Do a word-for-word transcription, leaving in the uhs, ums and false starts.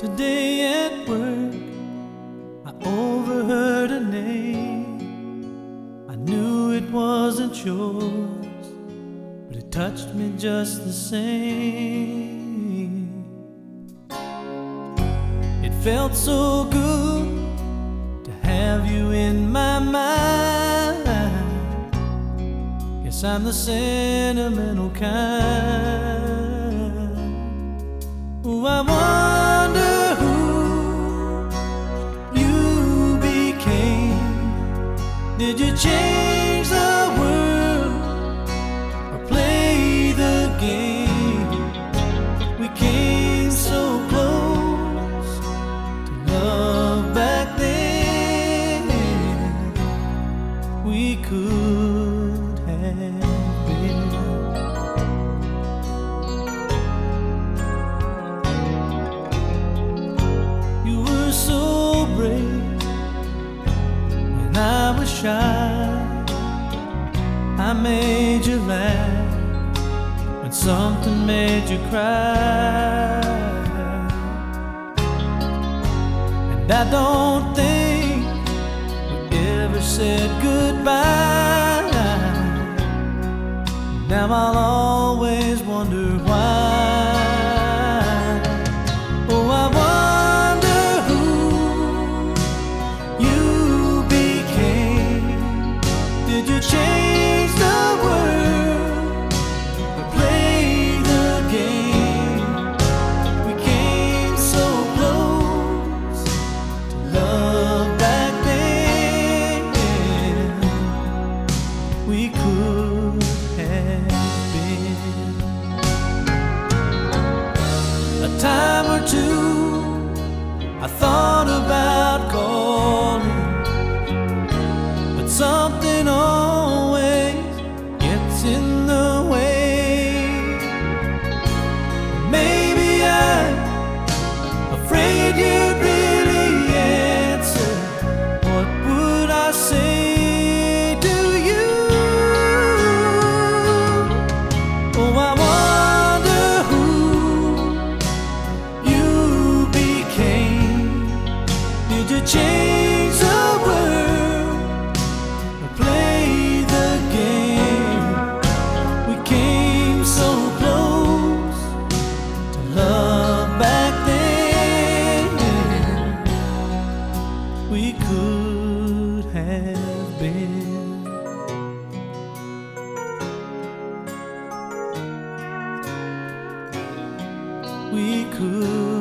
Today at work, I overheard a name. I knew it wasn't yours, but it touched me just the same. It felt so good to have you in my mind. Guess I'm the sentimental kind. Oh, I wonder who you became. Did you change the world or play the game? We came so close to love back then. We could have been. You were so brave when I was shy. I made you laugh when something made you cry. And I don't think we ever said goodbye. Now I'll always wonder why. Oh, I wonder who you became. Did you change the world or play the game? We came so close to love back then. We could have been. A time or two I thought about calling, but something always gets in the way. Maybe I'm afraid you'd really answer. What would I say to you? Oh, I wonder who you became. Did you change the world or play the game? We came so close to love back then. We could have been. We could